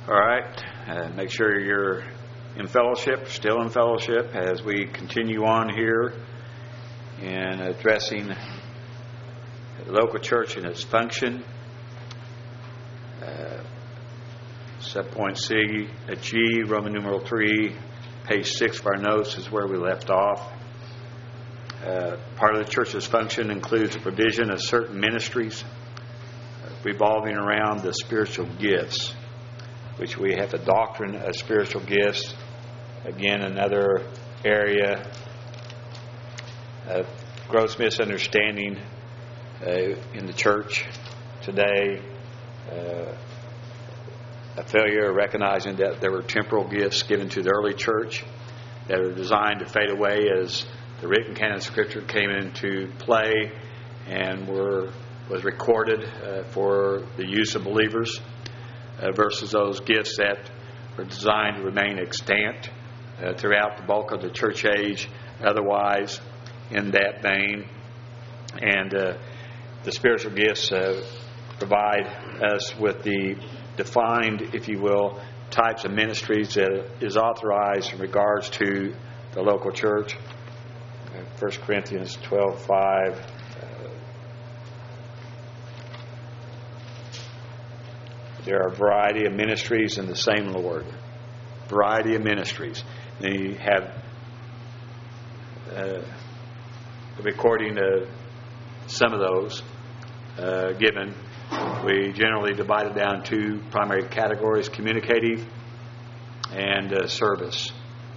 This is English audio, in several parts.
All right. Make sure you're in fellowship, still in fellowship, as we continue on here in addressing the local church and its function. Subpoint C, G, Roman numeral 3, page 6 of our notes is where we left off. Part of the church's function includes the provision of certain ministries revolving around the spiritual gifts, which we have the doctrine of spiritual gifts. Again, another area of gross misunderstanding in the church today. A failure of recognizing that there were temporal gifts given to the early church that are designed to fade away as the written canon of Scripture came into play and was recorded for the use of believers, versus those gifts that were designed to remain extant throughout the bulk of the church age, otherwise in that vein. And the spiritual gifts provide us with the defined, if you will, types of ministries that is authorized in regards to the local church. 1 Corinthians 12:5. There are a variety of ministries in the same Lord. Variety of ministries. And you have a recording of some of those given. We generally divide it down two primary categories: communicative and service.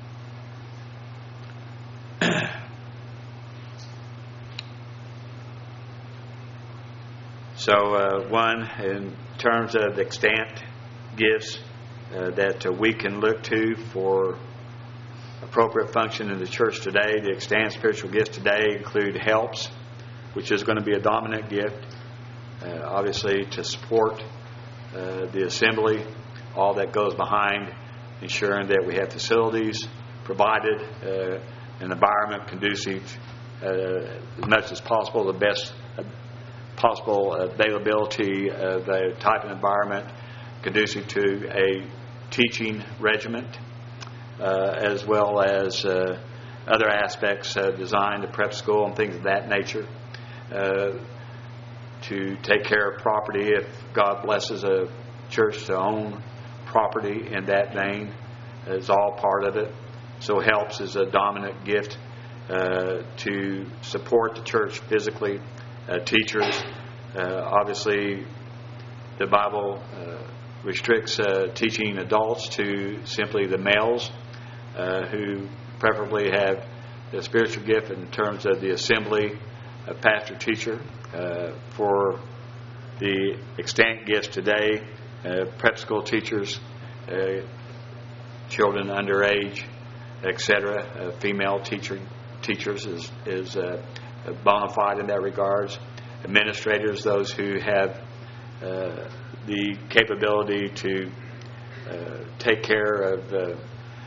So one, in terms of the extant gifts that we can look to for appropriate function in the church today, the extant spiritual gifts today include helps, which is going to be a dominant gift, obviously to support the assembly, all that goes behind ensuring that we have facilities provided, an environment conducive as much as possible, the best possible availability of a type of environment conducive to a teaching regiment, as well as other aspects designed to prep school and things of that nature, to take care of property if God blesses a church to own property in that vein is all part of it. So helps is a dominant gift to support the church physically. Teachers, obviously the Bible restricts teaching adults to simply the males who preferably have the spiritual gift in terms of the assembly of pastor-teacher. For the extant gifts today, prep school teachers, children underage, etc., female teachers is bona fide in that regards. Administrators, those who have the capability to take care of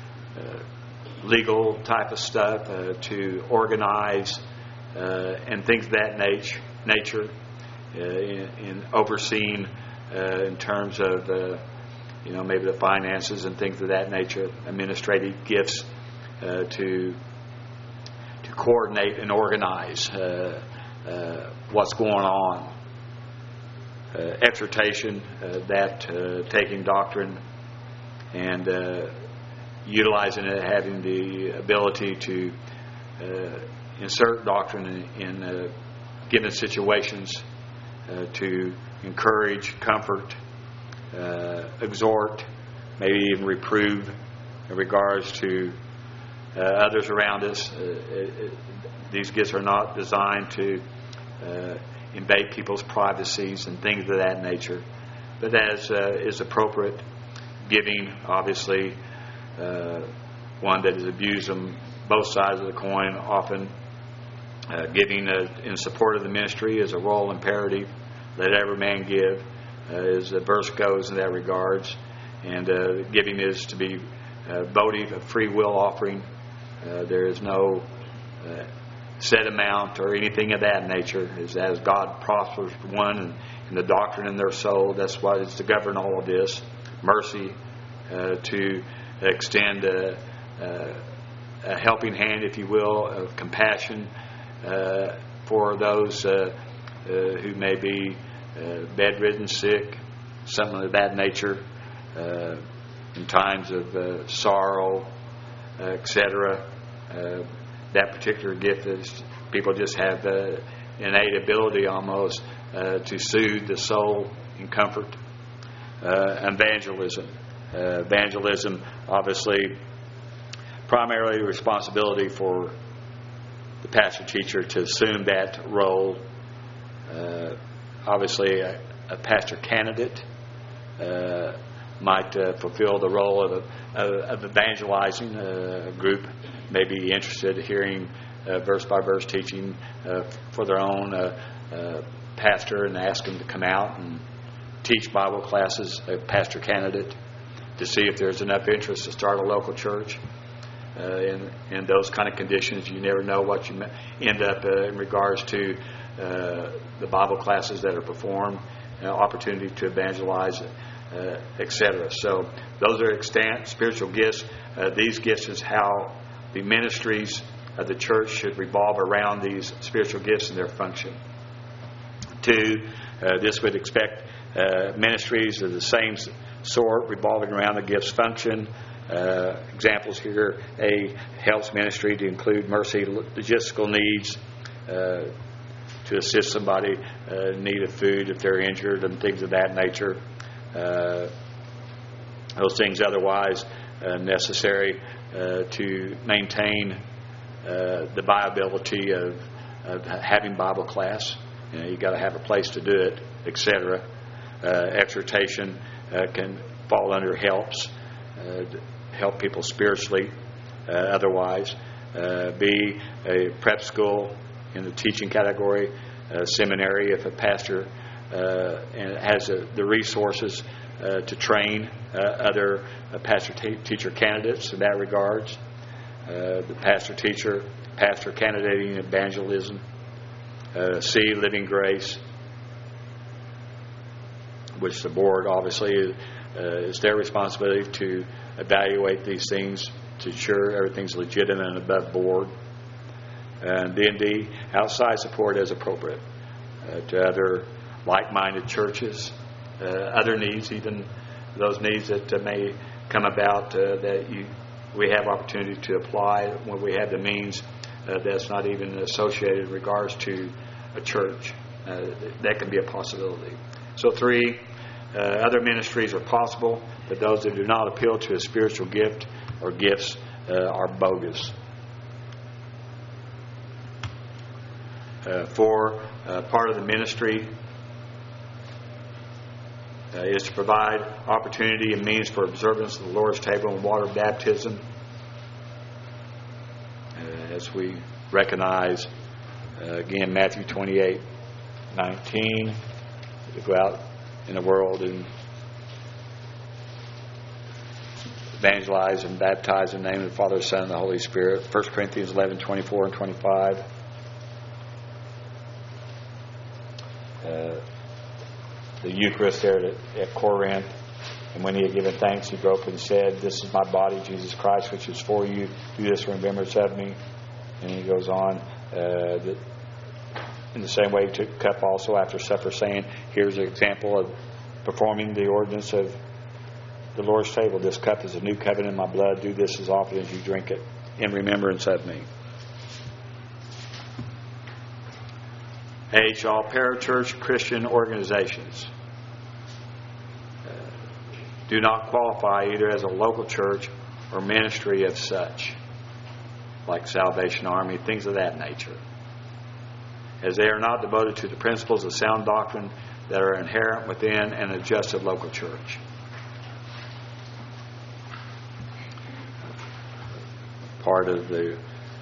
legal type of stuff, to organize and things of that nature in overseeing in terms of maybe the finances and things of that nature, administrative gifts to coordinate and organize what's going on. Exhortation, taking doctrine and utilizing it, having the ability to insert doctrine in given situations to encourage, comfort, exhort, maybe even reprove in regards to others around us. These gifts are not designed to invade people's privacies and things of that nature, but as is appropriate, giving, obviously, one that is abused on both sides of the coin, often giving in support of the ministry is a royal imperative. Let every man give, as the verse goes in that regards, and giving is to be votive, a free will offering. There is no set amount or anything of that nature. As God prospers one and the doctrine in their soul, that's what is to govern all of this. Mercy, to extend a helping hand, if you will, of compassion for those who may be bedridden, sick, something of that nature, in times of sorrow, etc. That particular gift is people just have innate ability almost to soothe the soul and comfort. Evangelism. Evangelism, obviously, primarily responsibility for the pastor teacher to assume that role. Obviously, a pastor candidate might fulfill the role of evangelizing. A group may be interested in hearing verse by verse teaching for their own pastor and ask them to come out and teach Bible classes. A pastor candidate to see if there's enough interest to start a local church. In those kind of conditions, you never know what you end up in regards to the Bible classes that are performed, opportunity to evangelize, etc. So those are extant spiritual gifts. These gifts is how the ministries of the church should revolve around these spiritual gifts and their function. 2, this would expect ministries of the same sort revolving around the gift's function. Examples here: A, helps ministry to include mercy logistical needs, to assist somebody in need of food if they're injured and things of that nature. Those things otherwise necessary to maintain the viability of having Bible class. You got to have a place to do it, etc. Exhortation can fall under helps, help people spiritually. Otherwise, B, a prep school in the teaching category, seminary if a pastor has the resources to train other pastor-teacher candidates in that regards. The pastor candidating evangelism. C, living grace, which the board obviously is their responsibility to evaluate these things to ensure everything's legitimate and above board. And then D, outside support as appropriate to other like-minded churches, other needs, even those needs that may come about we have opportunity to apply when we have the means that's not even associated in regards to a church. That can be a possibility. So 3, other ministries are possible, but those that do not appeal to a spiritual gift or gifts are bogus. 4, part of the ministry is to provide opportunity and means for observance of the Lord's table and water baptism. As we recognize, again, Matthew 28:19, to go out in the world and evangelize and baptize in the name of the Father, the Son, and the Holy Spirit. 1 Corinthians 11:24 and 25. The Eucharist there at Corinth. And when he had given thanks, he broke and said, "This is my body, Jesus Christ, which is for you. Do this in remembrance of me." And he goes on, in the same way he took the cup also after supper, saying, "Here's an example of performing the ordinance of the Lord's table. This cup is a new covenant in my blood. Do this as often as you drink it in remembrance of me." H, all parachurch Christian organizations do not qualify either as a local church or ministry of such, like Salvation Army, things of that nature, as they are not devoted to the principles of sound doctrine that are inherent within an adjusted local church. Part of the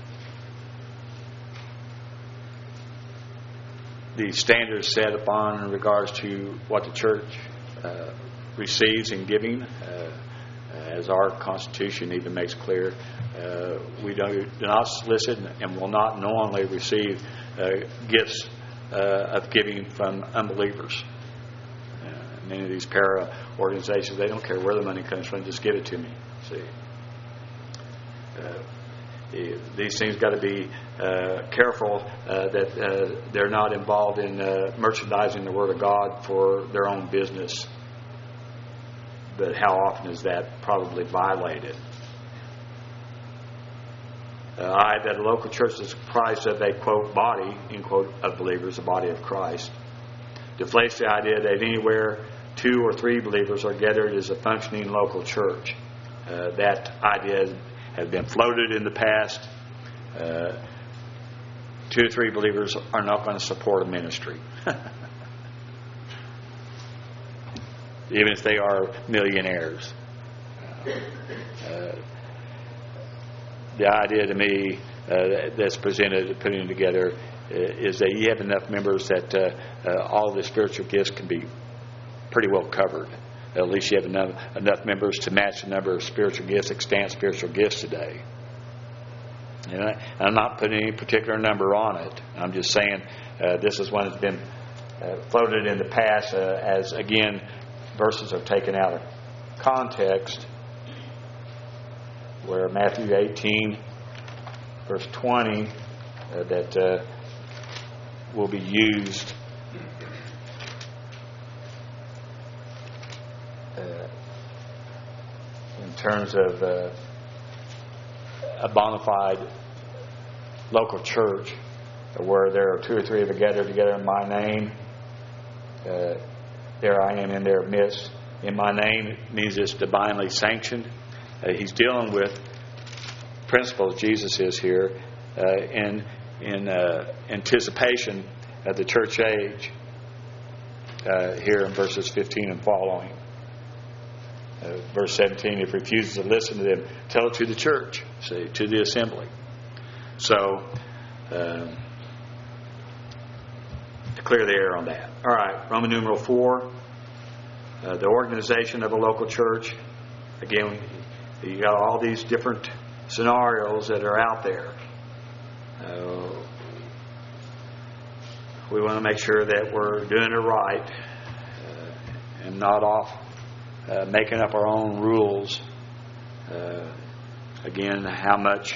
standards set upon in regards to what the church receives in giving, as our Constitution even makes clear, we do not solicit and will not knowingly receive gifts of giving from unbelievers. Many of these para organizations, they don't care where the money comes from, just give it to me. See, these things got to be careful that they're not involved in merchandising the Word of God for their own business. But how often is that probably violated? That a local church is comprised of a, quote, body, end quote, of believers, the body of Christ, deflates the idea that anywhere 2 or 3 believers are gathered is a functioning local church. That idea has been floated in the past. 2 or 3 believers are not going to support a ministry. Even if they are millionaires. The idea to me that's presented, putting together, is that you have enough members that all the spiritual gifts can be pretty well covered. At least you have enough members to match the number of spiritual gifts, extant spiritual gifts today. And I'm not putting any particular number on it. I'm just saying this is one that's been floated in the past as, again, verses are taken out of context, where Matthew 18, verse 20, that will be used in terms of a bona fide local church, where there are 2 or 3 of you gathered together in my name. There I am in their midst. In my name means it's divinely sanctioned. He's dealing with principles, Jesus is here, in anticipation of the church age, here in verses 15 and following. Verse 17, if refuses to listen to them, tell it to the church, see, to the assembly. So, to clear the air on that. All right, Roman numeral 4, the organization of a local church. Again, you got all these different scenarios that are out there. We want to make sure that we're doing it right and not off making up our own rules. Again, how much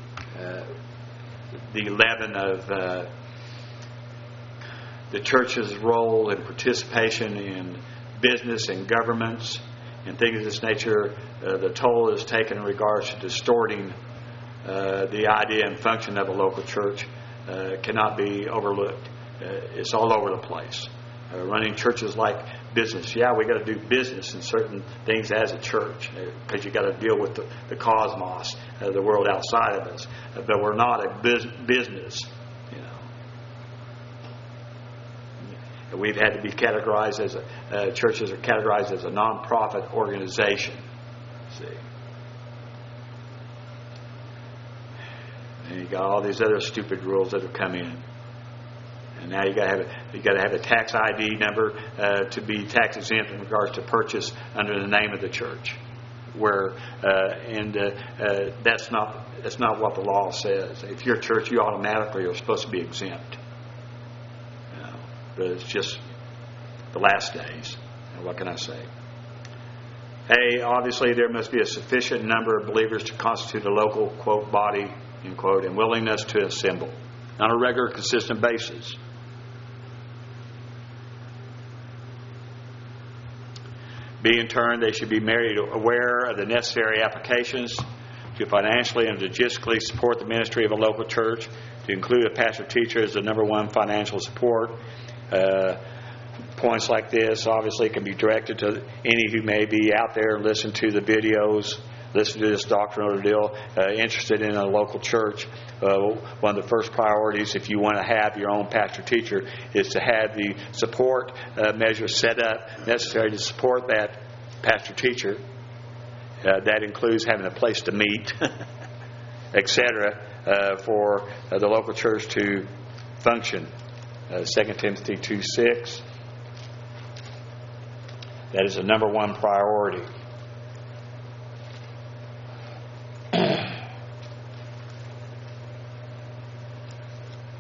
the leaven of the church's role and participation in business and governments and things of this nature, the toll is taken in regards to distorting the idea and function of a local church cannot be overlooked. It's all over the place. Running churches like business. Yeah, we got to do business in certain things as a church because you got to deal with the cosmos, the world outside of us. But we're not a business. We've had to be categorized as churches are categorized as a non-profit organization. See, and you got all these other stupid rules that have come in, and now you got to have a tax ID number to be tax exempt in regards to purchase under the name of the church. That's not what the law says. If you're a church, you automatically are supposed to be exempt. But it's just the last days. What can I say? Hey, obviously there must be a sufficient number of believers to constitute a local, quote, body, end quote, and willingness to assemble on a regular, consistent basis. B, in turn, they should be made aware of the necessary applications to financially and logistically support the ministry of a local church, to include a pastor teacher as the number one financial support. Points like this obviously can be directed to any who may be out there and listen to the videos, listen to this doctrinal deal, interested in a local church. One of the first priorities, if you want to have your own pastor teacher, is to have the support measures set up necessary to support that pastor teacher. That includes having a place to meet, etc., for the local church to function. 2 Timothy 2:6. That is the number one priority. A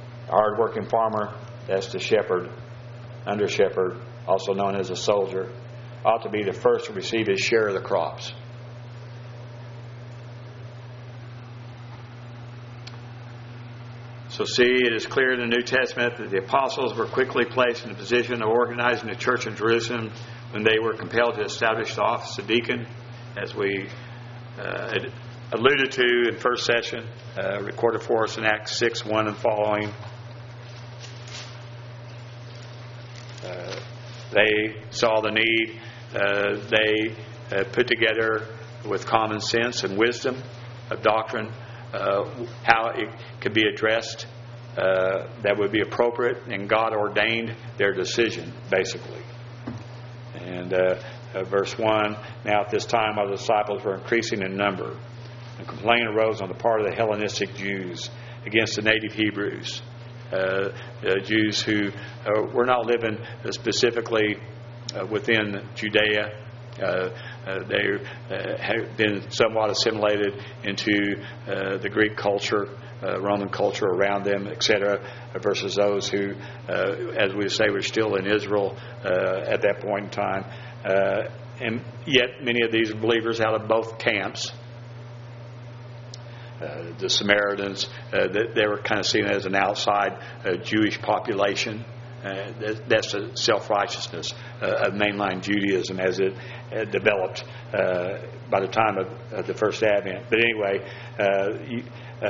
hard-working farmer, that's the shepherd, under shepherd, also known as a soldier. ought to be the first to receive his share of the crops. So see, it is clear in the New Testament that the apostles were quickly placed in the position of organizing the church in Jerusalem when they were compelled to establish the office of deacon, as we had alluded to in first session, recorded for us in Acts 6:1 and following. They saw the need. They put together with common sense and wisdom of doctrine how it could be addressed that would be appropriate, and God ordained their decision, basically. And verse 1, now at this time our disciples were increasing in number, and complaint arose on the part of the Hellenistic Jews against the native Hebrews, Jews who were not living specifically within Judea. They have been somewhat assimilated into the Greek culture, Roman culture around them, etc., versus those who, as we say, were still in Israel at that point in time. And yet many of these believers out of both camps, the Samaritans, they were kind of seen as an outside Jewish population. That's the self-righteousness of mainline Judaism as it developed by the time of the First Advent. But anyway,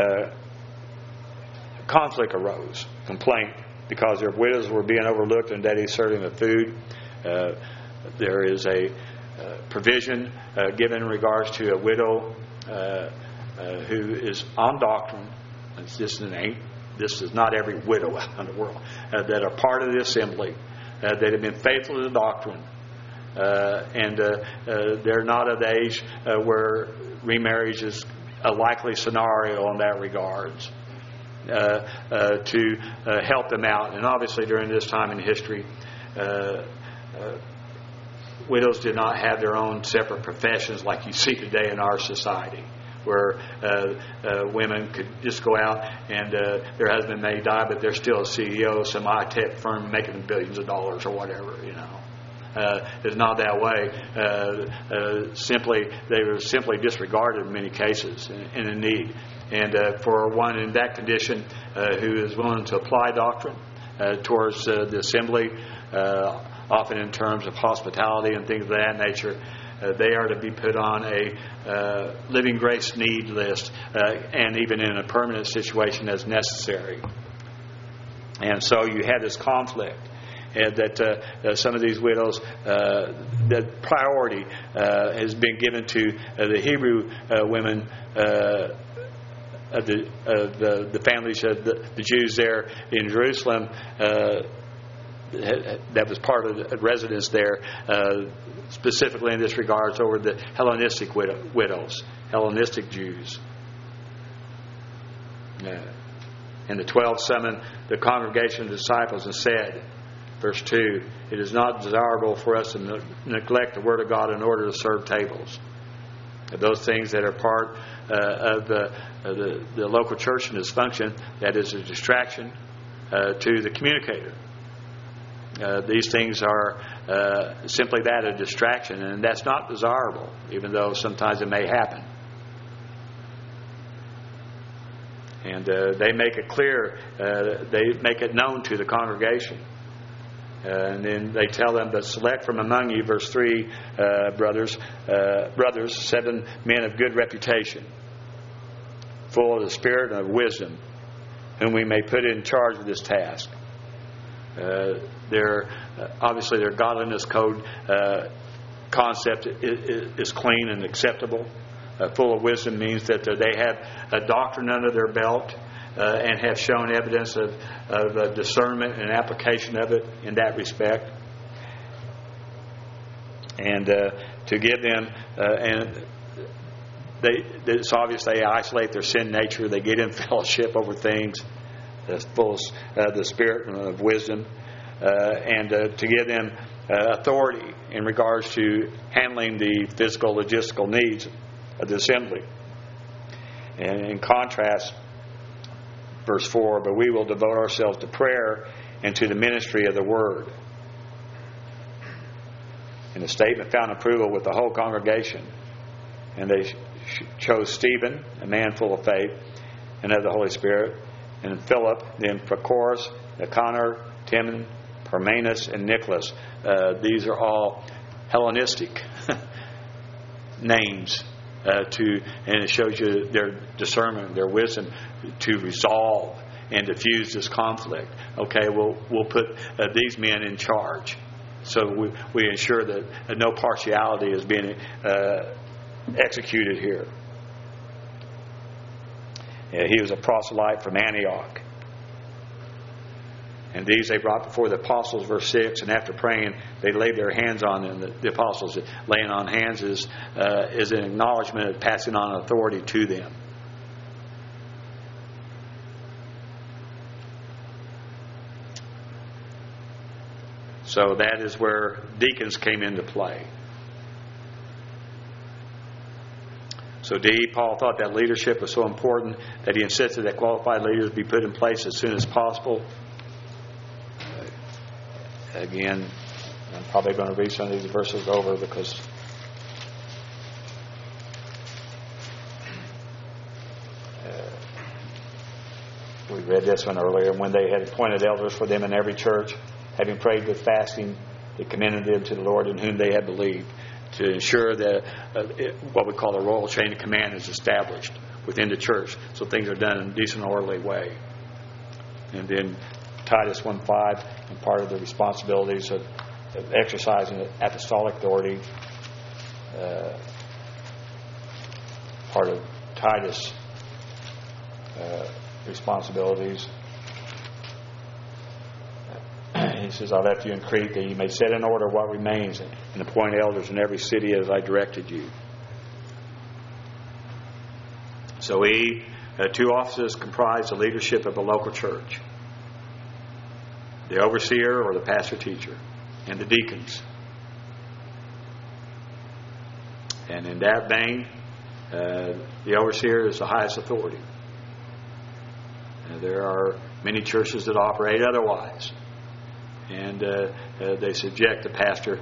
conflict arose, complaint, because their widows were being overlooked and daddy serving them food. There is a provision given in regards to a widow who is on doctrine. This is not every widow out in the world that are part of the assembly, that have been faithful to the doctrine, and they're not of the age where remarriage is a likely scenario in that regards, to help them out. And obviously during this time in history, widows did not have their own separate professions like you see today in our society, where women could just go out and their husband may die, but they're still a CEO of some high-tech firm making billions of dollars or whatever, It's not that way. They were simply disregarded in many cases and in need. And for one in that condition who is willing to apply doctrine towards the assembly, often in terms of hospitality and things of that nature, they are to be put on a living grace need list, and even in a permanent situation as necessary. And so you have this conflict, and that some of these widows, the priority has been given to the Hebrew women of the families of the Jews there in Jerusalem. That was part of the residence there, specifically in this regards over the Hellenistic widows, Hellenistic Jews. And the 12 summoned the congregation of disciples and said, verse 2, it is not desirable for us to neglect the Word of God in order to serve tables. Those things that are part of the local church and its function, that is a distraction to the communicator. These things are simply that, a distraction, and that's not desirable, even though sometimes it may happen. And they make it clear, they make it known to the congregation. And then they tell them, but select from among you, verse 3, brothers, 7 men of good reputation, full of the Spirit and of wisdom, whom we may put in charge of this task. Obviously their godliness code concept is clean and acceptable. Full of wisdom means that they have a doctrine under their belt and have shown evidence of discernment and application of it in that respect. And to give them, and it's obvious they isolate their sin nature. They get in fellowship over things that's full of the Spirit and of wisdom, and to give them authority in regards to handling the physical logistical needs of the assembly. And in contrast, verse 4, but we will devote ourselves to prayer and to the ministry of the Word. And the statement found approval with the whole congregation. And they chose Stephen, a man full of faith and of the Holy Spirit, and Philip, then Prochorus, Nicanor, Timon, Parmenas, and Nicholas. These are all Hellenistic names, and it shows you their discernment, their wisdom to resolve and diffuse this conflict. Okay, we'll put these men in charge, so we ensure that no partiality is being executed here. He was a proselyte from Antioch. And these they brought before the apostles, verse 6, and after praying, they laid their hands on them. The apostles, laying on hands is an acknowledgement of passing on authority to them. So that is where deacons came into play. So Paul thought that leadership was so important that he insisted that qualified leaders be put in place as soon as possible. Again, I'm probably going to read some of these verses over because we read this one earlier. When they had appointed elders for them in every church, having prayed with fasting, they commended them to the Lord in whom they had believed, to ensure that what we call a royal chain of command is established within the church, so things are done in a decent, orderly way. And then Titus 1:5, and part of the responsibilities of exercising apostolic authority, part of Titus' responsibilities. He says, I left you in Crete that you may set in order what remains and appoint elders in every city as I directed you. So two offices comprise the leadership of a local church. The overseer or the pastor teacher, and the deacons. And in that vein, the overseer is the highest authority. There are many churches that operate otherwise. And they subject the pastor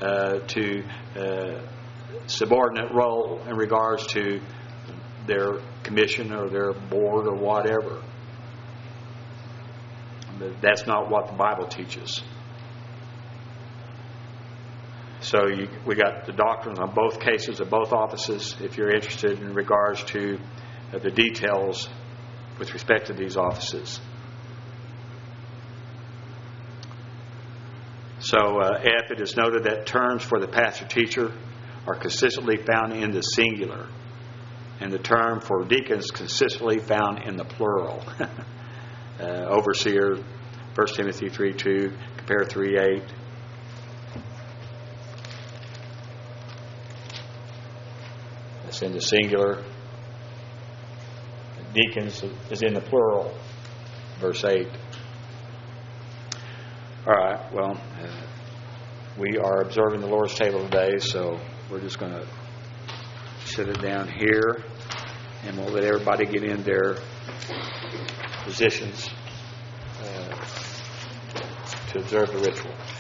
to subordinate role in regards to their commission or their board or whatever. But that's not what the Bible teaches. So we got the doctrine on both cases of both offices, if you're interested in regards to the details with respect to these offices. So F, it is noted that terms for the pastor-teacher are consistently found in the singular, and the term for deacons consistently found in the plural. Overseer, 1 Timothy 3:2, compare 3:8. That's in the singular. Deacons is in the plural, verse 8. All right, well, we are observing the Lord's table today, so we're just going to sit it down here, and we'll let everybody get in their positions to observe the ritual.